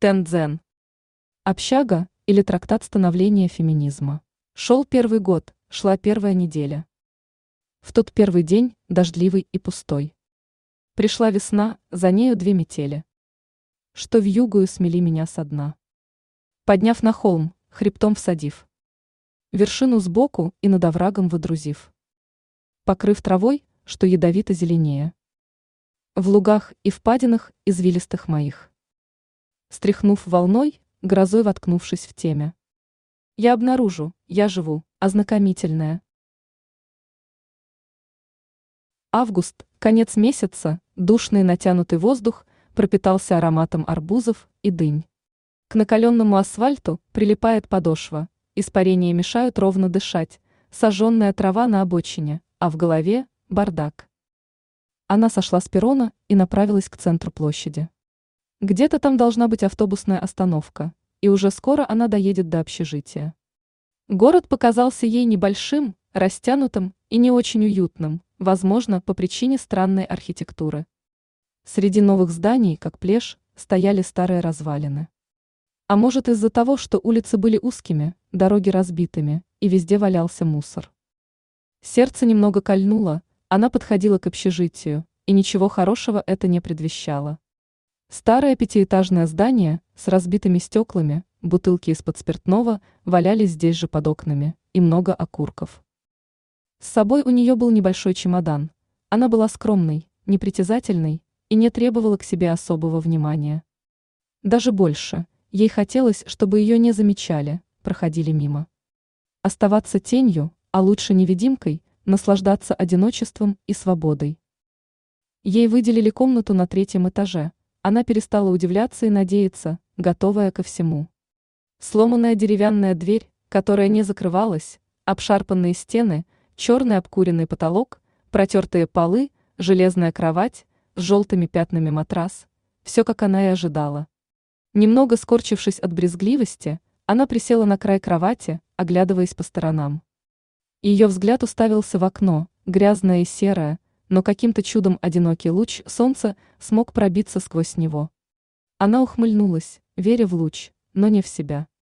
Тендзен. Общага или трактат становления феминизма. Шел первый год, шла первая неделя. В тот первый день, дождливый и пустой. Пришла весна, за нею две метели. Что вьюгою смели меня со дна. Подняв на холм, хребтом всадив. Вершину сбоку и над оврагом выдрузив. Покрыв травой, что ядовито зеленее. В лугах и впадинах извилистых моих. Стряхнув волной, грозой воткнувшись в темя. Я обнаружу, я живу, ознакомительная. Август, конец месяца, душный натянутый воздух пропитался ароматом арбузов и дынь. К накаленному асфальту прилипает подошва, испарения мешают ровно дышать, сожженная трава на обочине, а в голове – бардак. Она сошла с перрона и направилась к центру площади. Где-то там должна быть автобусная остановка, и уже скоро она доедет до общежития. Город показался ей небольшим, растянутым и не очень уютным, возможно, по причине странной архитектуры. Среди новых зданий, как плешь, стояли старые развалины. А может, из-за того, что улицы были узкими, дороги разбитыми, и везде валялся мусор. Сердце немного кольнуло, она подходила к общежитию, и ничего хорошего это не предвещало. Старое пятиэтажное здание с разбитыми стеклами, бутылки из-под спиртного валялись здесь же под окнами, и много окурков. С собой у нее был небольшой чемодан. Она была скромной, непритязательной и не требовала к себе особого внимания. Даже больше, ей хотелось, чтобы ее не замечали, проходили мимо. Оставаться тенью, а лучше невидимкой, наслаждаться одиночеством и свободой. Ей выделили комнату на 3-м этаже. Она перестала удивляться и надеяться, готовая ко всему. Сломанная деревянная дверь, которая не закрывалась, обшарпанные стены, черный обкуренный потолок, протертые полы, железная кровать, с желтыми пятнами матрас – все, как она и ожидала. Немного скорчившись от брезгливости, она присела на край кровати, оглядываясь по сторонам. Ее взгляд уставился в окно, грязное и серое, но каким-то чудом одинокий луч солнца смог пробиться сквозь него. Она ухмыльнулась, веря в луч, но не в себя.